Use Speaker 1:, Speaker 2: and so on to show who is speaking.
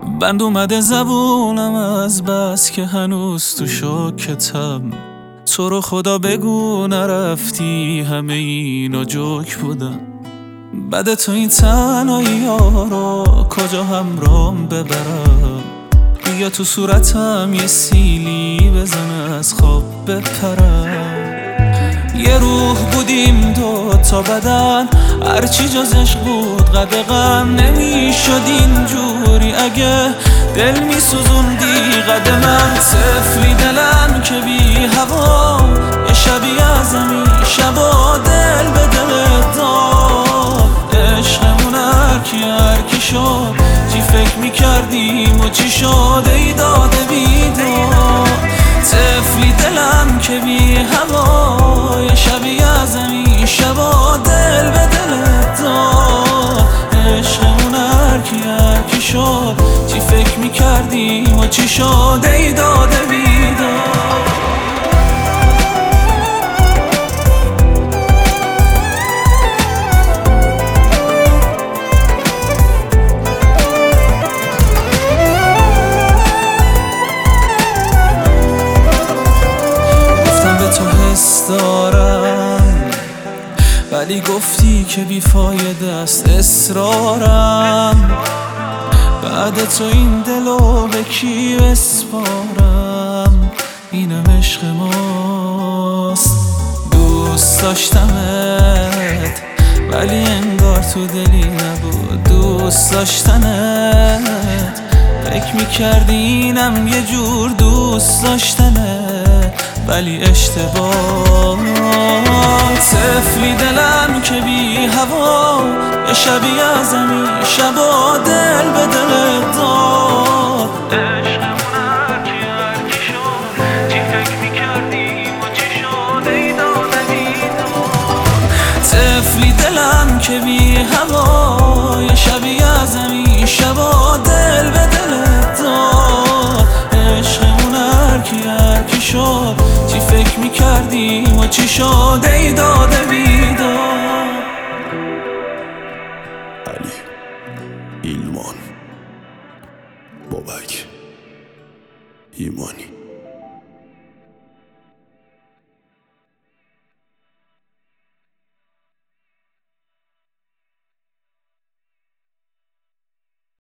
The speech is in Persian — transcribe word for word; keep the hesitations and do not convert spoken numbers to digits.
Speaker 1: بند اومده زبونم از بس که هنوز تو شوکتم. تو رو خدا بگو نرفتی، همه اینا جوک بودم. بعد تو این تنهایی ها رو کجا همرام ببرم؟ بیا تو صورتم یه سیلی بزن از خواب بپرم. یه روح بودیم دو تا بدن، هرچی جز عشق بود قد غم نمیشد اینجوری. اگه دل میسوزوندی قد من، طفلی دلم که بی هوا یه شبی ازمی شبا دل به دلت داد. عشقمون هرکی هرکی شد، چی فکر میکردیم و چی شد ای داده بیداد. طفلی دلم که بی هوا یه شبی ازمی شبا دل به دلت داد. عشقمون هرکی هرکی شد، چی فکر میکردیم و چی شد ای داده بیداد. دارم ولی گفتی که بیفایده است اصرارم. بعد تو این دلو به کی بسپارم؟ اینم عشق ماست. دوست داشتمت ولی انگار تو دلی نبود دوست داشتنت. فکر میکردی اینم یه جور دوست داشتنت ولی اشتباه. طفلی دلم که بی هوا یه شبی ازمی شبا دل به دلت داد. عشقمون هرکی هرکی شد، چی فکر میکردیم و چی شد ای داده بیداد. طفلی دلم که بی هوا یه شبی ازمی شبا دل به دلت داد. عشقمون هرکی هرکی شد، چی فکر میکردیم و چی شد ای داده بیداد.
Speaker 2: علی ایلمان بابک ایمانی.